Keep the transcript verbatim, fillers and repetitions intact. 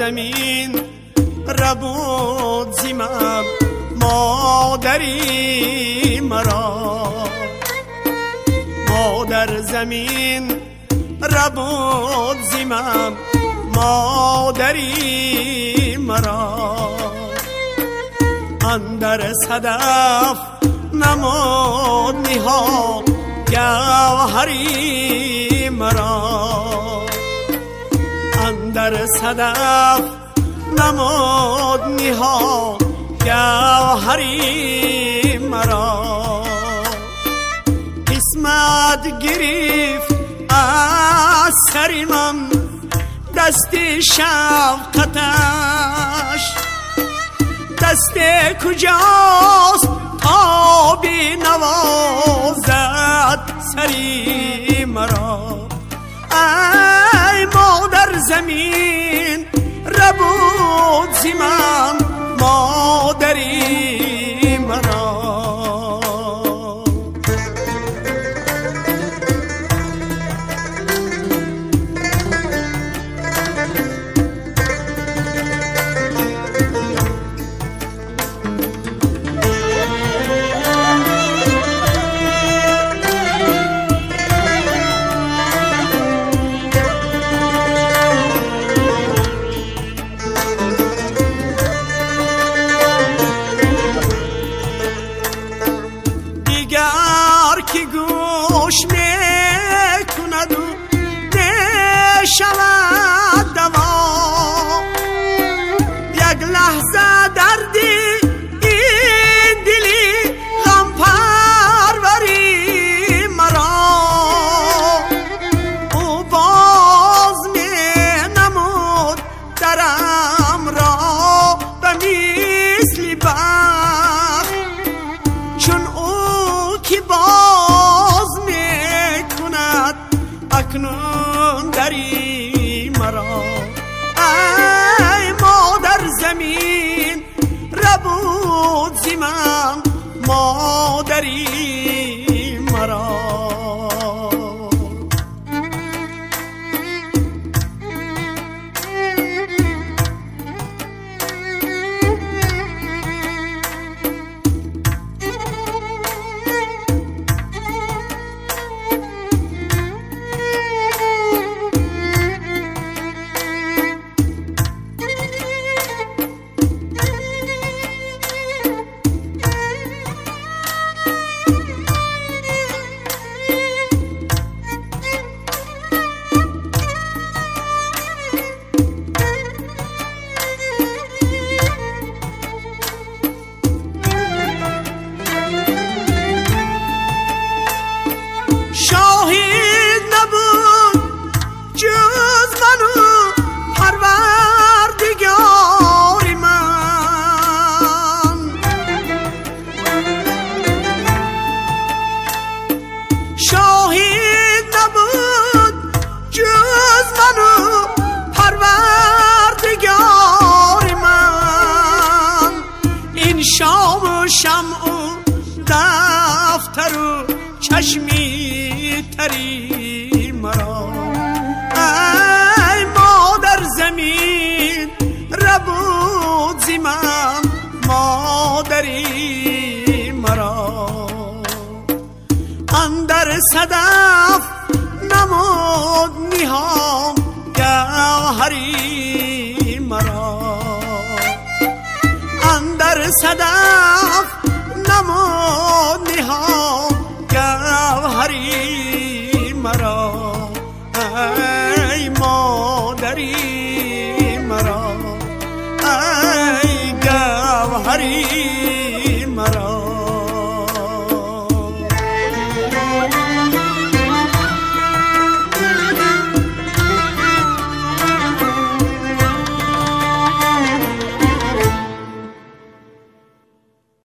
زمین ربود زیمم مادری مرا، مادر زمین ربود زیمم مادری مرا، اندر صدف نمود نهان گوهری مرا، اندر صدف نمود نهان گوهری مرا، قسمت گرفت از سر من دست شفقتش، دست کجاست تا بنوازد سری مرا، ای مادر زمین ربود زیمم مادری مرا. که گوش میکند و نشود دوا، یک لحظه دردی این دلی غم پروری مرا، او باز می نمود درم را به مثل بخت، چون او که باز میکند اکنون دری مرا، ای مادر زمین ربود زیمم مادری مرا. شاهد نبود جز منو پروردگار من، شاهد نبود جز منو پروردگار من، این شام و شمع و دفتر و چشمی تری مرا، ای مادر زمین ربود زیمم مادری مرا، اندر صدف نمود نهان گوهری مرا، اندر صدف